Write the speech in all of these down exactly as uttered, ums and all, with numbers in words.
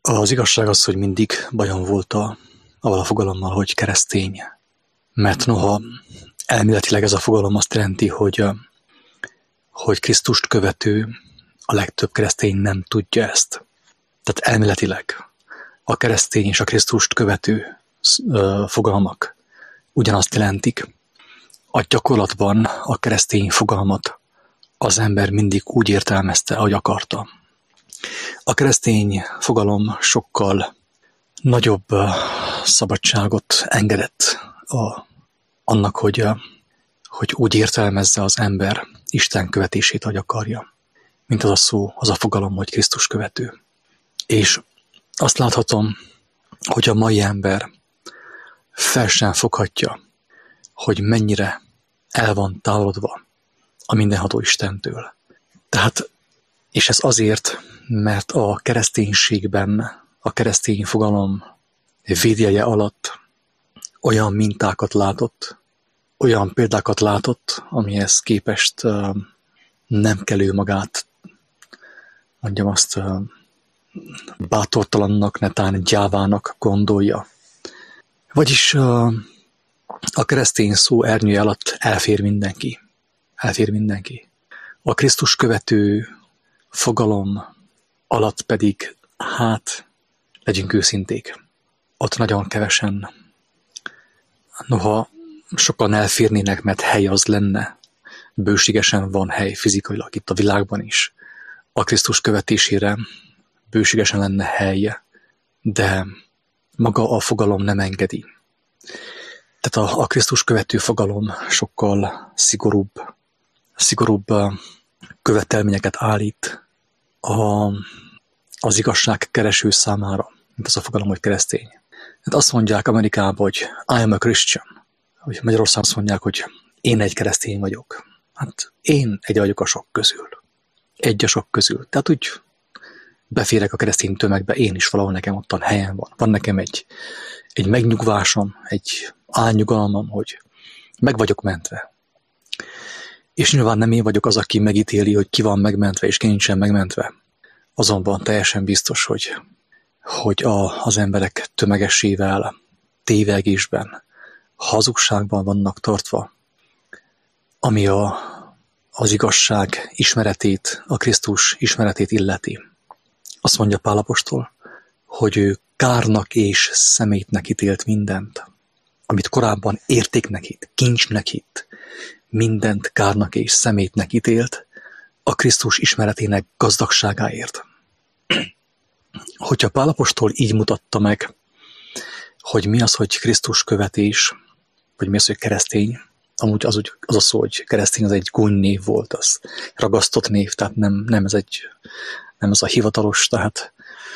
Az igazság az, hogy mindig bajom volt a, avval a fogalommal, hogy keresztény. Mert noha elméletileg ez a fogalom azt jelenti, hogy, hogy Krisztust követő, a legtöbb keresztény nem tudja ezt. Tehát elméletileg a keresztény és a Krisztust követő fogalmak ugyanazt jelentik. A gyakorlatban a keresztény fogalmat az ember mindig úgy értelmezte, ahogy akarta. A keresztény fogalom sokkal nagyobb szabadságot engedett a, annak, hogy, hogy úgy értelmezze az ember Isten követését, ahogy akarja, mint az a szó, az a fogalom, hogy Krisztus követő. És azt láthatom, hogy a mai ember fel sem foghatja, hogy mennyire el van távolodva a mindenható Istentől. Tehát, és ez azért, mert a kereszténységben, a keresztény fogalom védjegye alatt olyan mintákat látott, olyan példákat látott, amihez képest uh, nem kell ő magát, mondjam azt, uh, bátortalannak, netán gyávának gondolja. Vagyis uh, a keresztény szó ernyője alatt elfér mindenki. Elfér mindenki. A Krisztus követő fogalom alatt pedig, hát, legyünk őszinték, ott nagyon kevesen, noha sokan elférnének, mert hely az lenne, bőségesen van hely fizikailag itt a világban is. A Krisztus követésére bőségesen lenne hely, de maga a fogalom nem engedi. Tehát a, a Krisztus követő fogalom sokkal szigorúbb, szigorúbb követelményeket állít a, az igazság kereső számára, mint az a fogalom, hogy keresztény. Hát azt mondják Amerikában, hogy I am a Christian, hogy Magyarországon azt mondják, hogy én egy keresztény vagyok. Hát én egy vagyok a sok közül. Egy a sok közül. Tehát úgy beférek a keresztény tömegbe, én is valahol nekem ottan helyen van. Van nekem egy, egy megnyugvásom, egy álnyugalmam, hogy meg vagyok mentve. És nyilván nem én vagyok az, aki megítéli, hogy ki van megmentve, és ki nincsen megmentve. Azonban teljesen biztos, hogy, hogy a, az emberek tömegesével, tévegésben, hazugságban vannak tartva, ami a, az igazság ismeretét, a Krisztus ismeretét illeti. Azt mondja Pál apostol, hogy ő kárnak és szemétnek ítélt mindent, amit korábban értéknek hitt, kincsnek hitt, mindent kárnak és szemétnek ítélt a Krisztus ismeretének gazdagságáért. Hogyha Pál apostol így mutatta meg, hogy mi az, hogy Krisztus követés, vagy mi az, hogy keresztény, amúgy az, az a szó, hogy keresztény, az egy gúnynév volt, az ragasztott név, tehát nem, nem, ez, egy, nem ez a hivatalos, tehát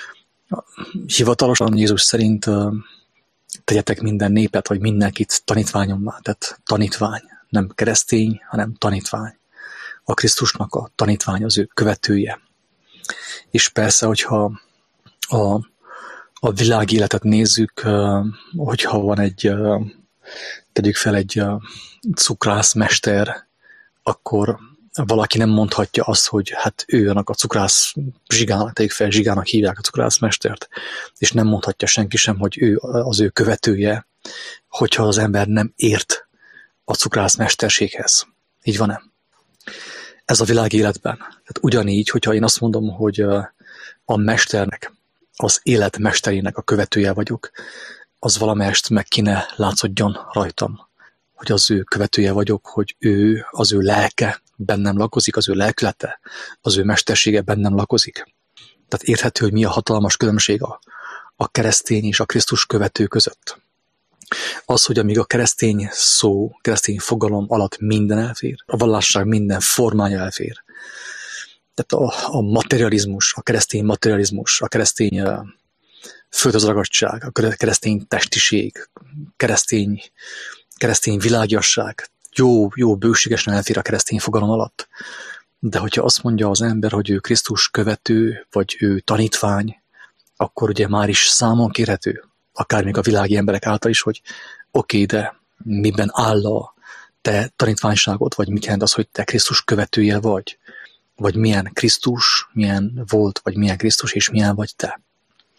hivatalosan Jézus szerint tegyetek minden népet, vagy mindenkit tanítványommá, tehát tanítvány, nem keresztény, hanem tanítvány. A Krisztusnak a tanítvány, az ő követője. És persze, hogyha a, a világi életet nézzük, hogyha van egy, tegyük fel egy cukrászmester, akkor valaki nem mondhatja azt, hogy hát ő annak a cukrász zsigának, tegyük fel, zsigának hívják a cukrászmestert, és nem mondhatja senki sem, hogy ő az ő követője, hogyha az ember nem ért a cukrászmesterséghez. Így van-e? Ez a világ életben. Tehát ugyanígy, hogyha én azt mondom, hogy a mesternek, az élet mesterének a követője vagyok, az valamelyest meg kéne látszódjon rajtam, hogy az ő követője vagyok, hogy ő, az ő lelke bennem lakozik, az ő lelkülete, az ő mestersége bennem lakozik. Tehát érthető, hogy mi a hatalmas különbség a, a keresztény és a Krisztus követő között. Az, hogy amíg a keresztény szó, keresztény fogalom alatt minden elfér, a vallásság minden formája elfér. Tehát a, a materializmus, a keresztény materializmus, a keresztény uh, földhöz ragadtság, a keresztény testiség, keresztény, keresztény világiasság, jó, jó bőségesen elfér a keresztény fogalom alatt. De hogyha azt mondja az ember, hogy ő Krisztus követő, vagy ő tanítvány, akkor ugye már is számon kérhető, akár még a világi emberek által is, hogy oké, okay, de miben áll a te tanítványságod, vagy mit jelent az, hogy te Krisztus követője vagy, vagy milyen Krisztus, milyen volt, vagy milyen Krisztus, és milyen vagy te.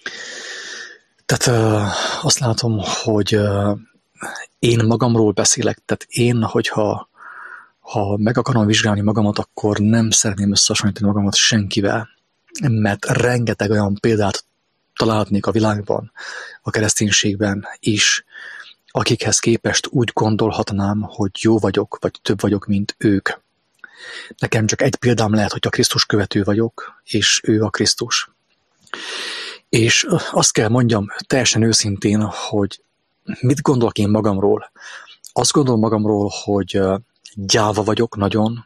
Tehát azt látom, hogy én magamról beszélek, tehát én, hogyha ha meg akarom vizsgálni magamat, akkor nem szeretném összehasonlítani magamat senkivel, mert rengeteg olyan példát találhatnék a világban, a kereszténységben is, akikhez képest úgy gondolhatnám, hogy jó vagyok, vagy több vagyok, mint ők. Nekem csak egy példám lehet, hogy a Krisztus követő vagyok, és ő a Krisztus. És azt kell mondjam teljesen őszintén, hogy mit gondolok én magamról. Azt gondolom magamról, hogy gyáva vagyok nagyon,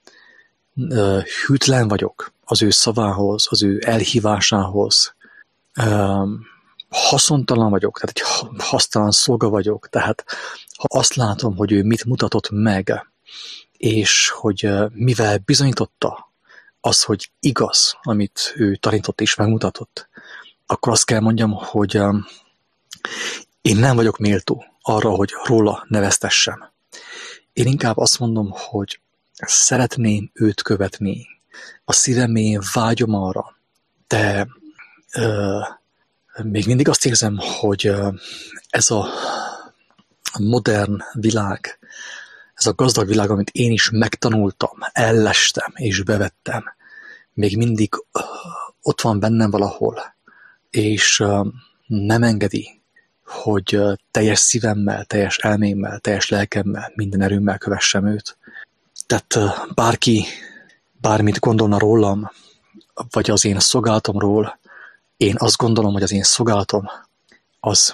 hűtlen vagyok az ő szavához, az ő elhívásához, haszontalan vagyok, tehát egy hasztalan szolga vagyok, tehát ha azt látom, hogy ő mit mutatott meg, és hogy mivel bizonyította az, hogy igaz, amit ő tanított és megmutatott, akkor azt kell mondjam, hogy én nem vagyok méltó arra, hogy róla neveztessem. Én inkább azt mondom, hogy szeretném őt követni, a szívemén vágyom arra, de ö, még mindig azt érzem, hogy ö, ez a modern világ, ez a gazdag világ, amit én is megtanultam, ellestem és bevettem, még mindig ö, ott van bennem valahol, és ö, nem engedi, hogy ö, teljes szívemmel, teljes elmémmel, teljes lelkemmel, minden erőmmel kövessem őt. Tehát ö, bárki bármit gondolna rólam, vagy az én szolgálatomról, én azt gondolom, hogy az én szolgálatom az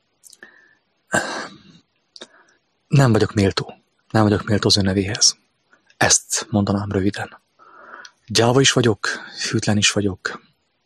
nem vagyok méltó. Nem vagyok méltó az ő nevéhez. Ezt mondanám röviden. Gyáva is vagyok, hűtlen is vagyok,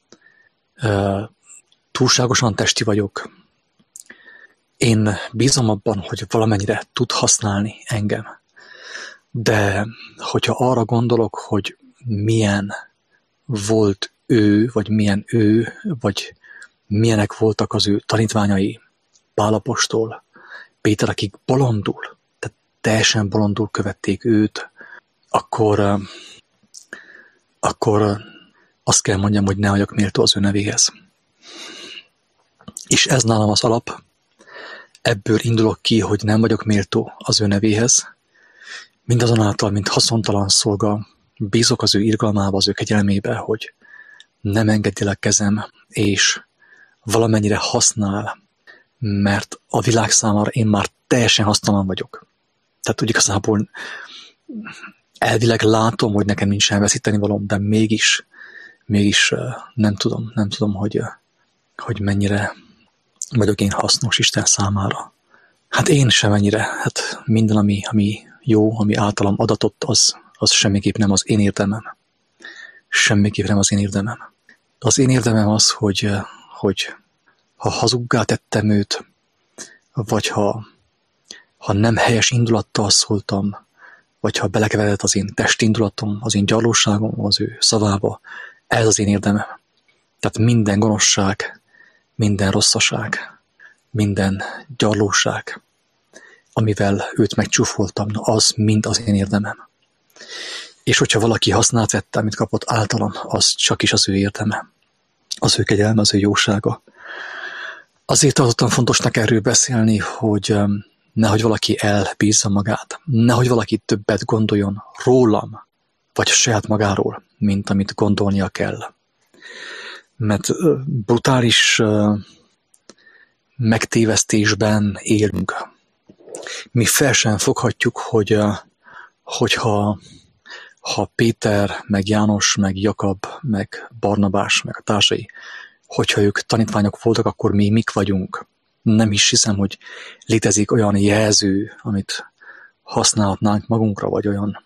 túlságosan testi vagyok. Én bízom abban, hogy valamennyire tud használni engem. De hogyha arra gondolok, hogy milyen volt ő, vagy milyen ő, vagy milyenek voltak az ő tanítványai, Pál apostol, Péter, akik bolondul, tehát teljesen bolondul követték őt, akkor, akkor azt kell mondjam, hogy ne vagyok méltó az ő nevéhez. És ez nálam az alap, ebből indulok ki, hogy nem vagyok méltó az ő nevéhez, mindazonáltal, mint haszontalan szolga, bízok az ő irgalmába, az ő kegyelmébe, hogy nem engedi le kezem, és valamennyire használ, mert a világ számára én már teljesen hasztalan vagyok. Tehát úgy igazából elvileg látom, hogy nekem nincs elveszíteni valóm, de mégis, mégis nem tudom, nem tudom, hogy, hogy mennyire vagyok én hasznos Isten számára. Hát én sem ennyire, hát minden, ami, ami jó, ami általam adatott, az, az semmiképp nem az én érdemem. Semmiképp nem az én érdemem. Az én érdemem az, hogy, hogy ha hazuggá tettem őt, vagy ha, ha nem helyes indulattal szóltam, vagy ha belekeveredett az én testindulatom, az én gyarlóságom, az ő szavába, ez az én érdemem. Tehát minden gonoszság, minden rosszaság, minden gyarlóság, amivel őt megcsúfoltam, az mind az én érdemem. És hogyha valaki hasznát vette, amit kapott általam, az csak is az ő érdeme. Az ő kegyelme, az ő jósága. Azért tartottam fontosnak erről beszélni, hogy nehogy valaki elbízza magát, nehogy valaki többet gondoljon rólam, vagy saját magáról, mint amit gondolnia kell. Mert brutális megtévesztésben élünk. Mi fel sem foghatjuk, hogy hogyha ha Péter, meg János, meg Jakab, meg Barnabás, meg a társai, hogyha ők tanítványok voltak, akkor mi mik vagyunk. Nem is hiszem, hogy létezik olyan jelző, amit használhatnánk magunkra, vagy olyan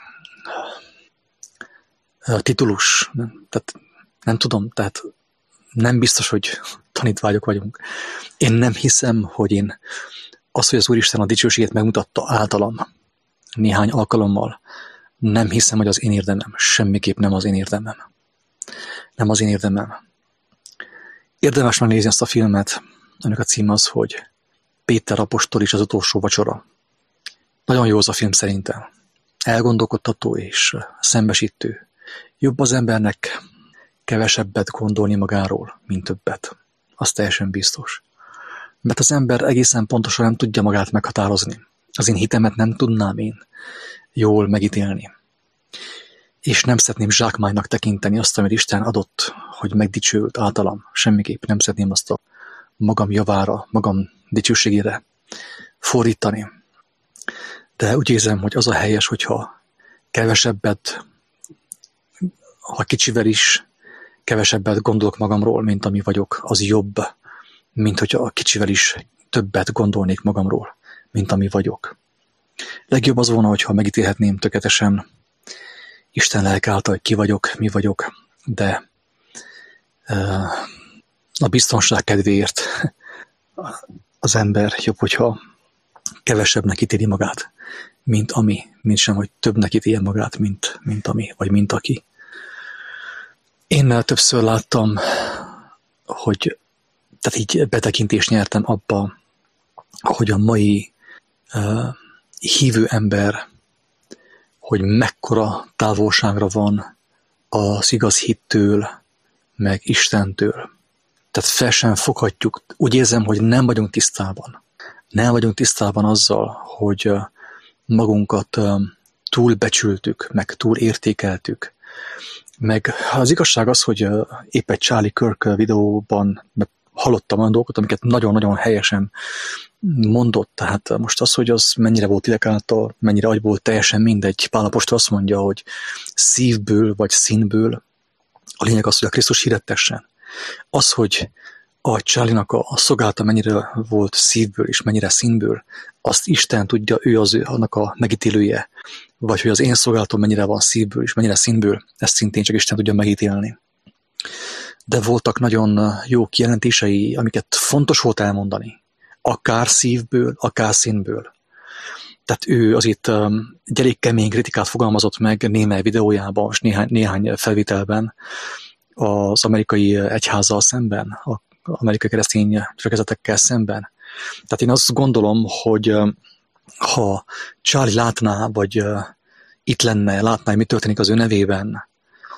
titulus. Tehát nem tudom, tehát nem biztos, hogy tanítványok vagyunk. Én nem hiszem, hogy én az, hogy az Úristen a dicsőségét megmutatta általam néhány alkalommal, nem hiszem, hogy az én érdemem. Semmiképp nem az én érdemem. Nem az én érdemem. Érdemes megnézni azt a filmet, ennek a cím az, hogy Péter apostol is az utolsó vacsora. Nagyon jó az a film szerintem. Elgondolkodtató és szembesítő. Jobb az embernek kevesebbet gondolni magáról, mint többet. Az teljesen biztos. Mert az ember egészen pontosan nem tudja magát meghatározni. Az én hitemet nem tudnám én jól megítélni. És nem szeretném zsákmánynak tekinteni azt, amit Isten adott, hogy megdicsőült általam. Semmiképp nem szeretném azt a magam javára, magam dicsőségére fordítani. De úgy érzem, hogy az a helyes, hogyha kevesebbet, ha kicsivel is kevesebbet gondolok magamról, mint ami vagyok, az jobb, mint hogyha a kicsivel is többet gondolnék magamról, mint ami vagyok. Legjobb az volna, hogyha megítélhetném tökéletesen Isten lelke által, hogy ki vagyok, mi vagyok, de uh, a biztonság kedvéért az ember jobb, hogyha kevesebbnek ítéli magát, mint ami, mint sem, hogy többnek ítélje magát, mint, mint ami, vagy mint aki. Én többször láttam, hogy tehát így betekintést nyertem abba, hogy a mai uh, hívő ember, hogy mekkora távolságra van az igaz hittől, meg Istentől. Tehát fel sem foghatjuk. Úgy érzem, hogy nem vagyunk tisztában. Nem vagyunk tisztában azzal, hogy magunkat túlbecsültük, meg túlértékeltük. Meg az igazság az, hogy épp egy Charlie Kirk videóban hallottam olyan dolgokat, amiket nagyon-nagyon helyesen mondott. Tehát most az, hogy az mennyire volt lélek által, mennyire agyból, teljesen mindegy. Pál apostol azt mondja, hogy szívből vagy színből. A lényeg az, hogy a Krisztus hirdetessen. Az, hogy a Charlie-nak a, a szolgálata mennyire volt szívből és mennyire színből, azt Isten tudja, ő az ő, annak a megítélője. Vagy hogy az én szolgálatom mennyire van szívből és mennyire színből, ezt szintén csak Isten tudja megítélni. De voltak nagyon jó kijelentései, amiket fontos volt elmondani. Akár szívből, akár színből. Tehát ő azért egy elég kemény kritikát fogalmazott meg némely videójában, és néhány, néhány felvételben az amerikai egyházzal szemben, az amerikai keresztény gyülekezetekkel szemben. Tehát én azt gondolom, hogy ha Charlie látná, vagy itt lenne, látná, hogy mi történik az ő nevében,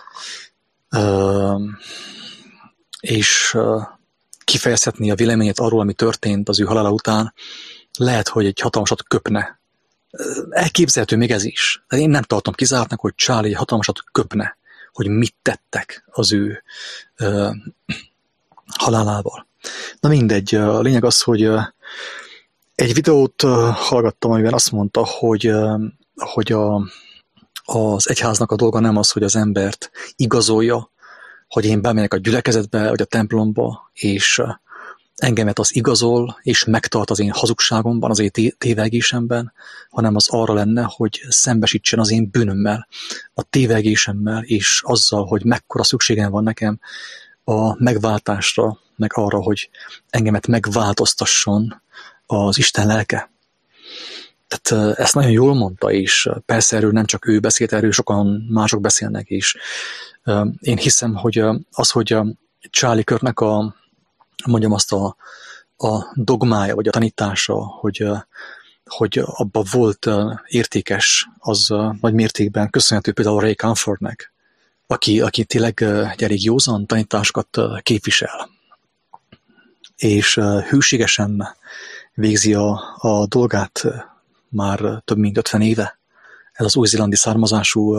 és kifejezhetné a véleményét arról, ami történt az ő halála után, lehet, hogy egy hatalmasat köpne. Elképzelhető még ez is. De én nem tartom kizártnak, hogy Charlie hatalmasat köpne, hogy mit tettek az ő uh, halálával. Na mindegy, a lényeg az, hogy uh, egy videót uh, hallgattam, amiben azt mondta, hogy, uh, hogy a, az egyháznak a dolga nem az, hogy az embert igazolja, hogy én bemegyek a gyülekezetbe, vagy a templomba, és uh, engemet az igazol, és megtart az én hazugságomban, az én tévegésemben, hanem az arra lenne, hogy szembesítsen az én bűnömmel, a tévegésemmel, és azzal, hogy mekkora szükségem van nekem a megváltásra, meg arra, hogy engemet megváltoztasson az Isten lelke. Tehát ezt nagyon jól mondta, és persze erről nem csak ő beszélt, erről sokan mások beszélnek is. Én hiszem, hogy az, hogy Charlie Kirknek a mondjam azt a, a dogmája, vagy a tanítása, hogy, hogy abban volt értékes, az nagy mértékben köszönhető például Ray Comfortnek, aki, aki tényleg egy elég józan tanításokat képvisel. És hűségesen végzi a, a dolgát már több mint ötven éve. Ez az új-zélandi származású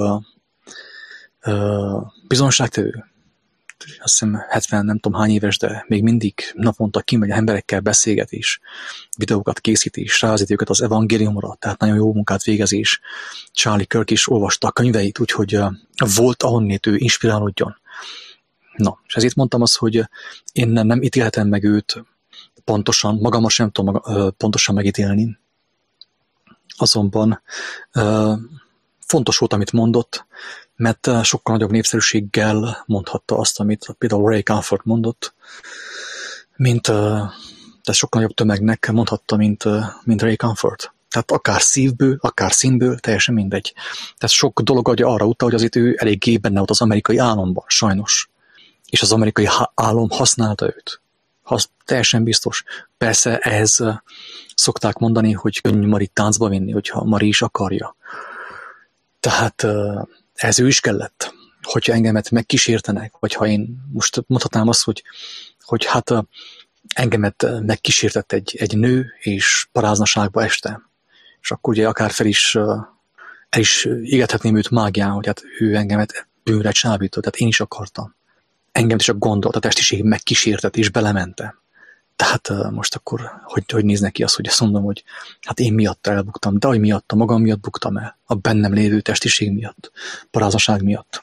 bizonságtevő. Azt hiszem hetven nem tudom hány éves, de még mindig naponta kimegy, emberekkel beszélget és videókat készít és rázít őket az evangéliumra, tehát nagyon jó munkát végez, és Charlie Kirk is olvasta a könyveit, úgyhogy volt ahonnét ő inspirálódjon. Na, és ezért mondtam azt, hogy én nem, nem ítélhetem meg őt pontosan, magamat sem tudom maga, pontosan megítélni, azonban fontos volt, amit mondott, mert sokkal nagyobb népszerűséggel mondhatta azt, amit például Ray Comfort mondott, mint, tehát sokkal nagyobb tömegnek mondhatta, mint, mint Ray Comfort. Tehát akár szívből, akár színből, teljesen mindegy. Tehát sok dolog adja arra utal, hogy azért ő eléggé benne volt az amerikai álomban, sajnos. És az amerikai álom használta őt. Az teljesen biztos. Persze ehhez szokták mondani, hogy könnyű Marit táncba vinni, hogyha Mari is akarja. Tehát ez ő is kellett, hogyha engemet megkísértenek, vagy ha én most mondhatnám azt, hogy, hogy hát engemet megkísértett egy, egy nő, és paráznaságba estem. És akkor ugye akár fel is, el is égethetném őt mágián, hogy hát ő engemet bűnre csábított, tehát én is akartam. Engem is a gondolat, a testiség megkísértett, és belementem. Tehát most akkor, hogy, hogy néz neki az, hogy azt mondom, hogy hát én miatt elbuktam, de hogy miatt, a magam miatt buktam el, a bennem lévő testiség miatt, paráznaság miatt.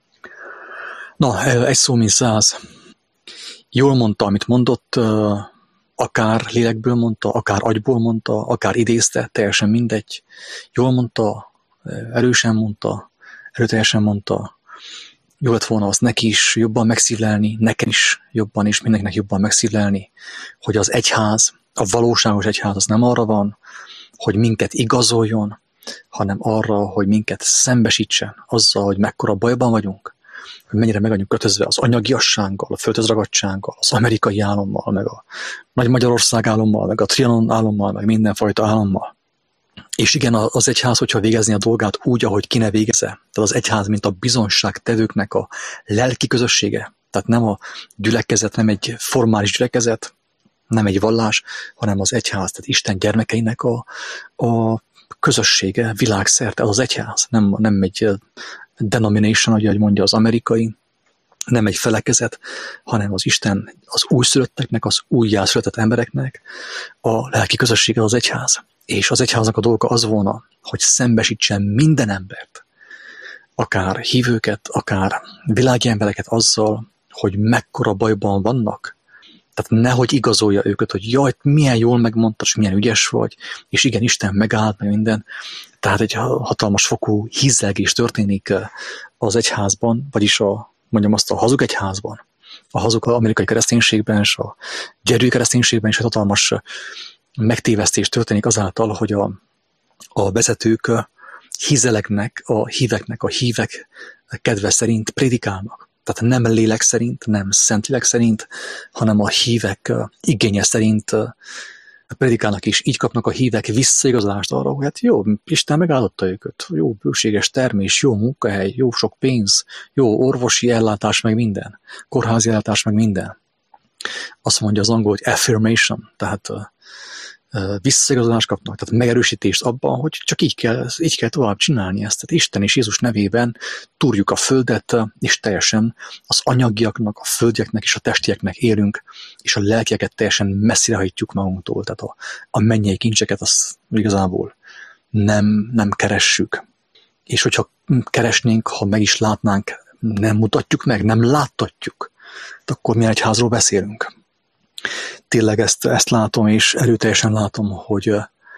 Na, egy szó, mint száz. Jól mondta, amit mondott, akár lélekből mondta, akár agyból mondta, akár idézte, teljesen mindegy. Jól mondta, erősen mondta, erőteljesen mondta. Jó lett volna azt neki is jobban megszívlelni, nekem is jobban, és mindenkinek jobban megszívlelni, hogy az egyház, a valóságos egyház az nem arra van, hogy minket igazoljon, hanem arra, hogy minket szembesítsen azzal, hogy mekkora bajban vagyunk, hogy mennyire meg vagyunk kötözve az anyagiassággal, a földhöz ragadtsággal, az amerikai álommal, meg a Nagy Magyarország álommal, meg a Trianon álommal, meg mindenfajta álommal. És igen, az egyház, hogyha végezni a dolgát úgy, ahogy ki ne végezze, tehát az egyház, mint a bizonyságtevőknek a lelki közössége, tehát nem a gyülekezet, nem egy formális gyülekezet, nem egy vallás, hanem az egyház, tehát Isten gyermekeinek a, a közössége világszerte, az az egyház, nem, nem egy denomination, ahogy mondja az amerikai, nem egy felekezet, hanem az Isten az újszülötteknek, az újjászületett embereknek a lelki közössége az egyház. És az egyháznak a dolga az volna, hogy szembesítsen minden embert, akár hívőket, akár világi embereket azzal, hogy mekkora bajban vannak. Tehát nehogy igazolja őket, hogy jaj, milyen jól megmondtad, és milyen ügyes vagy, és igen, Isten megállt, meg minden. Tehát egy hatalmas fokú hízelgés történik az egyházban, vagyis a, mondjam azt, a hazug egyházban, a hazug amerikai kereszténységben, és a gyerű kereszténységben is egy hatalmas megtévesztés történik azáltal, hogy a, a vezetők hízelegnek, a híveknek, a hívek kedve szerint prédikálnak. Tehát nem lélek szerint, nem szentlélek szerint, hanem a hívek igénye szerint predikálnak, és így kapnak a hívek visszaigazolást arra, hogy hát jó, Isten megáldotta őket, jó bőséges termés, jó munkahely, jó sok pénz, jó orvosi ellátás, meg minden, kórházi ellátás, meg minden. Azt mondja az angol, hogy affirmation, tehát visszaigazolást kapnak, tehát megerősítést abban, hogy csak így kell, így kell tovább csinálni ezt. Tehát Isten és Jézus nevében túrjuk a földet, és teljesen az anyagiaknak, a földieknek és a testieknek élünk, és a lelkieket teljesen messzire hajtjuk magunktól. Tehát a, a mennyei kincseket azt igazából nem, nem keressük. És hogyha keresnénk, ha meg is látnánk, nem mutatjuk meg, nem láttatjuk, akkor milyen egyházról beszélünk. Tényleg ezt, ezt látom, és erőteljesen látom, hogy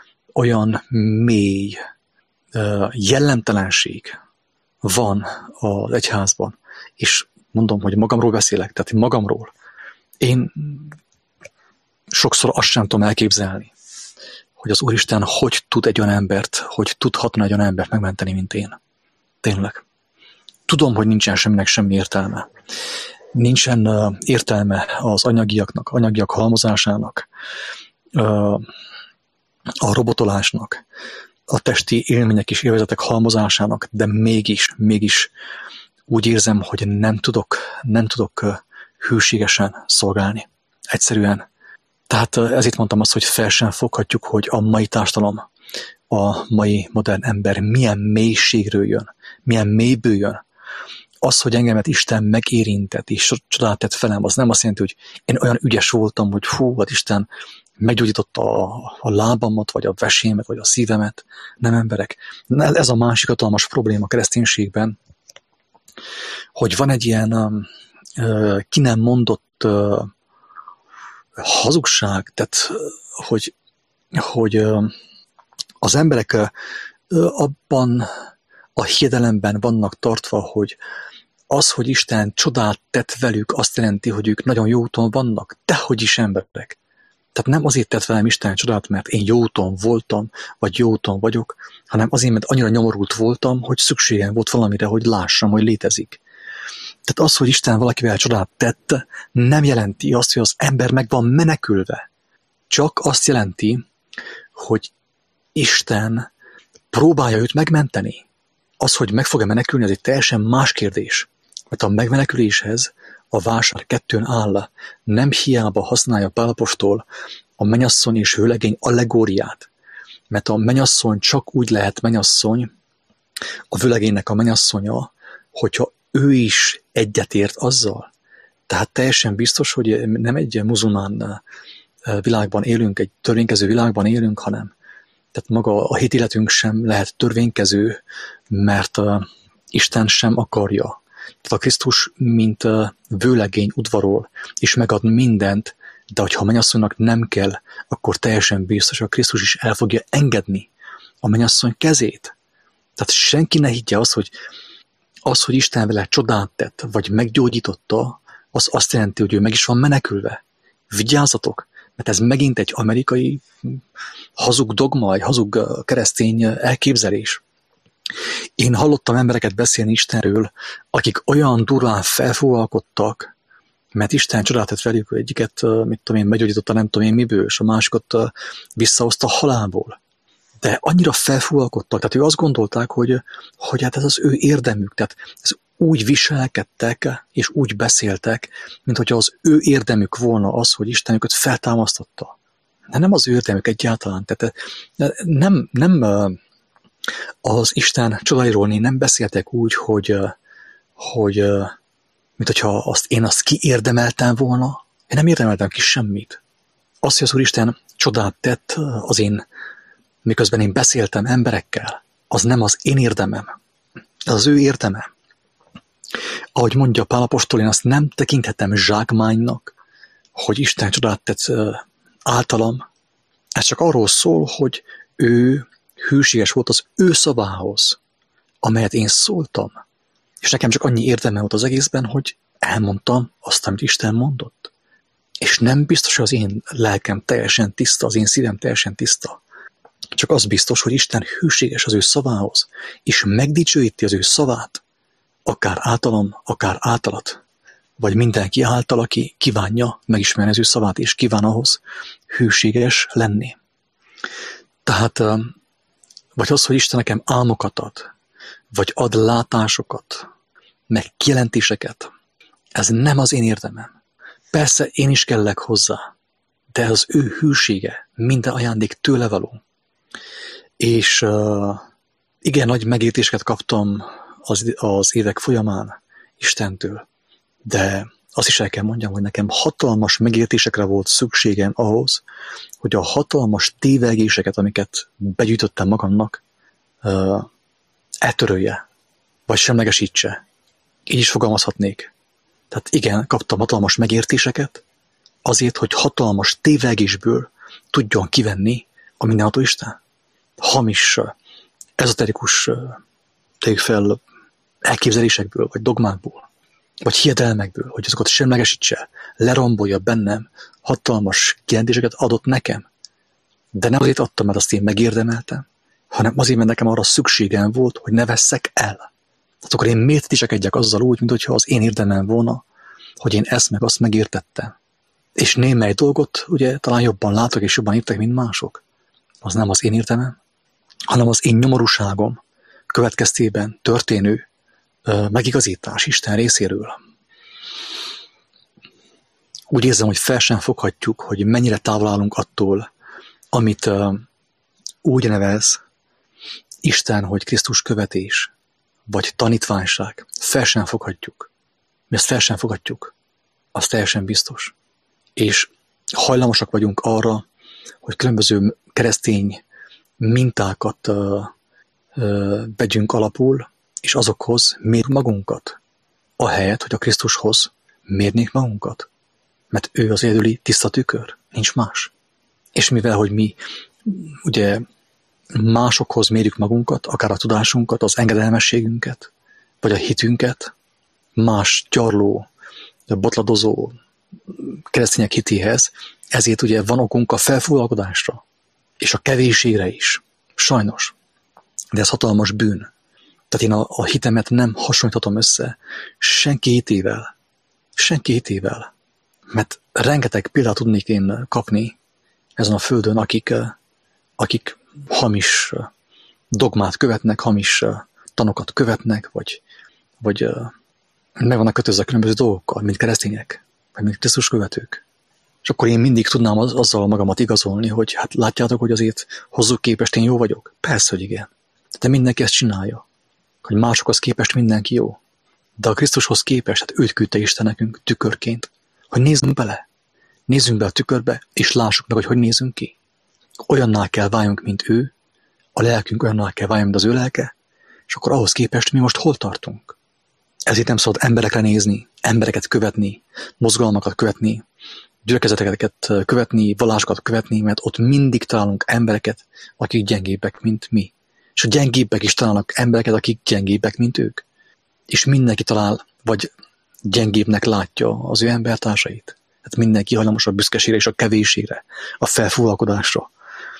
olyan mély jellemtelenség van az egyházban, és mondom, hogy magamról beszélek, tehát magamról. Én sokszor azt sem tudom elképzelni, hogy az Úristen hogy tud egy olyan embert, hogy tudhatna egy olyan embert megmenteni, mint én. Tényleg. Tudom, hogy nincsen semminek semmi értelme. Nincsen uh, értelme az anyagiaknak, anyagiak halmozásának, uh, a robotolásnak, a testi élmények és élvezetek halmozásának, de mégis, mégis úgy érzem, hogy nem tudok, nem tudok uh, hűségesen szolgálni. Egyszerűen. Tehát uh, ezért mondtam azt, hogy fel sem foghatjuk, hogy a mai társadalom, a mai modern ember milyen mélységről jön, milyen mélyből jön. Az, hogy engemet Isten megérintett és csodát tett velem, az nem azt jelenti, hogy én olyan ügyes voltam, hogy hú, hát Isten meggyógyította a, a lábamat, vagy a vesémet, vagy a szívemet. Nem, emberek. Ez a másik hatalmas probléma a kereszténységben, hogy van egy ilyen uh, ki nem mondott uh, hazugság, tehát hogy, hogy uh, az emberek uh, abban a hiedelemben vannak tartva, hogy az, hogy Isten csodát tett velük, azt jelenti, hogy ők nagyon jó úton vannak, dehogy is emberek. Tehát nem azért tett velem Isten csodát, mert én jó úton voltam, vagy jó úton vagyok, hanem azért, mert annyira nyomorult voltam, hogy szükségem volt valamire, hogy lássam, hogy létezik. Tehát az, hogy Isten valakivel csodát tett, nem jelenti azt, hogy az ember meg van menekülve. Csak azt jelenti, hogy Isten próbálja őt megmenteni. Az, hogy meg fog-e menekülni, ez egy teljesen más kérdés. Mert a megmeneküléshez a vásár kettőn áll, nem hiába használja Pál apostol a mennyasszony és vőlegény allegóriát, mert a mennyasszony csak úgy lehet mennyasszony, a vőlegénynek a mennyasszonya, hogyha ő is egyetért azzal. Tehát teljesen biztos, hogy nem egy muzulmán világban élünk, egy törvénykező világban élünk, hanem tehát maga a hitéletünk sem lehet törvénykező, mert Isten sem akarja. Tehát a Krisztus, mint vőlegény udvarol, és megad mindent, de hogyha a mennyasszonynak nem kell, akkor teljesen biztos, hogy a Krisztus is el fogja engedni a mennyasszony kezét. Tehát senki ne higgye azt, hogy az, hogy Isten vele csodát tett, vagy meggyógyította, az azt jelenti, hogy ő meg is van menekülve. Vigyázzatok, mert ez megint egy amerikai hazug dogma, egy hazug keresztény elképzelés. Én hallottam embereket beszélni Istenről, akik olyan durván felfúvalkodtak, mert Isten csodát tett velük, egyiket, mit tudom én, meggyógyította nem tudom én miből, és a másikat visszahozta a halálból. De annyira felfúvalkodtak, tehát ő azt gondolták, hogy, hogy hát ez az ő érdemük, tehát ez úgy viselkedtek, és úgy beszéltek, mint hogyha az ő érdemük volna az, hogy Isten őket feltámasztotta. De nem az ő érdemük egyáltalán. Tehát nem, nem az Isten csodáiról nem beszéltek úgy, hogy, hogy mint hogyha azt, én azt kiérdemeltem volna. Én nem érdemeltem ki semmit. Azt, hogy az Úristen csodát tett az én, miközben én beszéltem emberekkel, az nem az én érdemem. Ez az ő érdeme. Ahogy mondja Pál apostol, én azt nem tekinthetem zsákmánynak, hogy Isten csodát tett általam. Ez csak arról szól, hogy ő hűséges volt az ő szavához, amelyet én szóltam. És nekem csak annyi érdeme volt az egészben, hogy elmondtam azt, amit Isten mondott. És nem biztos, hogy az én lelkem teljesen tiszta, az én szívem teljesen tiszta. Csak az biztos, hogy Isten hűséges az ő szavához, és megdicsőíti az ő szavát, akár általam, akár általat, vagy mindenki által, aki kívánja megismerni az ő szavát, és kíván ahhoz hűséges lenni. Tehát, vagy az, hogy Isten nekem álmokat ad, vagy ad látásokat, meg kijelentéseket, ez nem az én érdemem. Persze én is kellek hozzá, de az ő hűsége, minden ajándék tőle való. És uh, igen, nagy megértéseket kaptam az, az évek folyamán Istentől, de azt is el kell mondjam, hogy nekem hatalmas megértésekre volt szükségem ahhoz, hogy a hatalmas tévegéseket, amiket begyűjtöttem magamnak, uh, eltörölje, vagy semlegesítse. Így is fogalmazhatnék. Tehát igen, kaptam hatalmas megértéseket, azért, hogy hatalmas tévegésből tudjon kivenni a mindenható Isten. Hamis, ezoterikus, tegyük fel, elképzelésekből, vagy dogmákból, vagy hiedelmekből, hogy azokat semlegesítse, lerombolja bennem, hatalmas kijelentéseket adott nekem. De nem azért adtam, mert azt én megérdemeltem, hanem azért, mert nekem arra szükségem volt, hogy ne vesszek el. Tehát akkor én miért viselkedjek azzal úgy, mint hogyha az én érdemem volna, hogy én ezt meg azt megértettem. És némely dolgot ugye talán jobban látok és jobban értek, mint mások. Az nem az én érdemem, hanem az én nyomorúságom következtében történő uh, megigazítás Isten részéről. Úgy érzem, hogy fel sem foghatjuk, hogy mennyire távol állunk attól, amit uh, úgy nevez Isten, hogy Krisztus követés, vagy tanítványság. Fel sem foghatjuk. Mi ezt fel sem foghatjuk. Az teljesen biztos. És hajlamosak vagyunk arra, hogy különböző keresztény mintákat uh, uh, vegyünk alapul, és azokhoz mérjük magunkat. Ahelyett, hogy a Krisztushoz mérnék magunkat. Mert ő az egyedüli tiszta tükör, nincs más. És mivel, hogy mi ugye másokhoz mérjük magunkat, akár a tudásunkat, az engedelmességünket, vagy a hitünket, más gyarló, botladozó keresztények hitéhez, ezért ugye van okunk a felfúvalkodásra, és a kevésségre is. Sajnos. De ez hatalmas bűn. Tehát én a, a hitemet nem hasonlíthatom össze senki hitével. Senki hitével. Mert rengeteg példát tudnék én kapni ezen a földön, akik, akik hamis dogmát követnek, hamis tanokat követnek, vagy, vagy meg vannak kötözve különböző dolgokkal, mint keresztények, vagy mint Krisztus követők. És akkor én mindig tudnám az, azzal magamat igazolni, hogy hát látjátok, hogy azért hozzuk képest én jó vagyok? Persze, hogy igen. De mindenki ezt csinálja. Hogy másokhoz képest mindenki jó. De a Krisztushoz képest, hát őt küldte Isten nekünk tükörként, hogy nézzünk bele. Nézzünk be a tükörbe, és lássuk meg, hogy hogy nézünk ki. Olyanná kell váljunk, mint ő, a lelkünk olyanná kell váljunk, mint az ő lelke, és akkor ahhoz képest mi most hol tartunk. Ezért nem szabad emberekre nézni, embereket követni, mozgalmakat követni, gyülekezeteket követni, vallásokat követni, mert ott mindig találunk embereket, akik gyengébbek, mint mi. És a gyengébbek is találnak embereket, akik gyengébbek, mint ők. És mindenki talál, vagy gyengébbnek látja az ő embertársait. Tehát mindenki hajlamos a büszkeségre és a kevésségre, a felfúvalkodásra.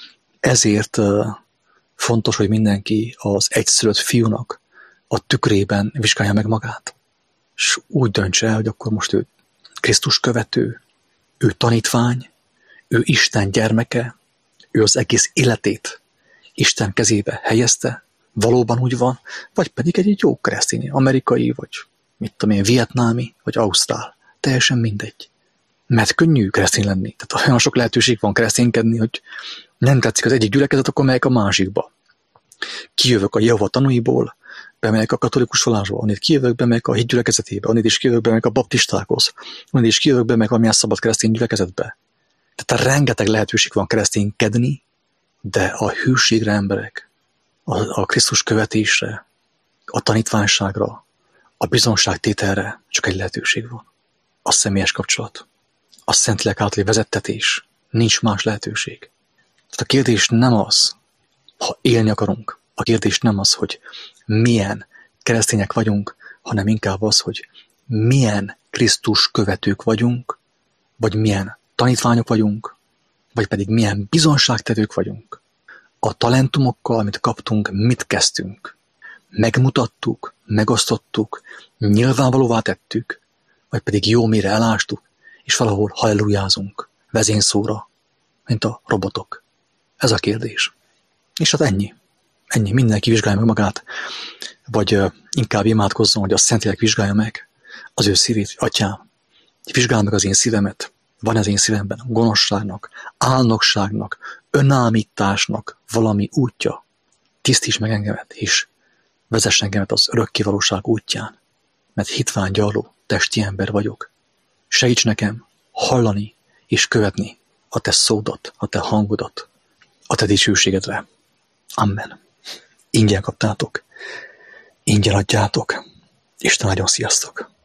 Ezért fontos, hogy mindenki az egyszülött fiúnak a tükrében vizsgálja meg magát. És úgy döntse el, hogy akkor most ő Krisztus követő, ő tanítvány, ő Isten gyermeke, ő az egész életét Isten kezébe helyezte, valóban úgy van, vagy pedig egy jó keresztény, amerikai, vagy mit tudom én, vietnámi, vagy ausztrál. Teljesen mindegy. Mert könnyű keresztény lenni. Tehát olyan sok lehetőség van kereszténykedni, hogy nem tetszik az egyik gyülekezet, akkor megyek a másikba. Kijövök a Jehova tanúiból, bemegyek a katolikus vallásba, onnét kijövök, bemegyek a híd gyülekezetébe, onnét is kijövök, bemegyek a baptistákhoz, onnét is kijövök, bemegyek valamilyen szabad keresztény gyülekezetbe. Tehát rengeteg lehetőség van kereszténykedni, de a hűségre emberek, a, a Krisztus követésre, a tanítványságra, a bizonságtételre csak egy lehetőség van. A személyes kapcsolat. A Szentlélek általi vezettetés. Nincs más lehetőség. Tehát a kérdés nem az, ha élni akarunk, a kérdés nem az, hogy milyen keresztények vagyunk, hanem inkább az, hogy milyen Krisztus követők vagyunk, vagy milyen tanítványok vagyunk, vagy pedig milyen bizonságtevők vagyunk. A talentumokkal, amit kaptunk, mit kezdtünk? Megmutattuk, megosztottuk, nyilvánvalóvá tettük, vagy pedig jó mire elástuk, és valahol hallelujázunk, vezényszóra, mint a robotok. Ez a kérdés. És hát ennyi. Ennyi. Mindenki vizsgálja meg magát, vagy uh, inkább imádkozzon, hogy a Szentlélek vizsgálja meg az ő szívét. Atyám, vizsgálj meg az én szívemet. Van az én szívemben gonoszságnak, álnokságnak, önállításnak valami útja. Tisztíts meg engemet, és vezess engemet az örökkévalóság útján, mert hitvány gyarló, testi ember vagyok. Segíts nekem hallani és követni a te szódat, a te hangodat, a te dicsőségedre. Amen. Ingyen kaptátok, ingyen adjátok. Isten áldjon, sziasztok!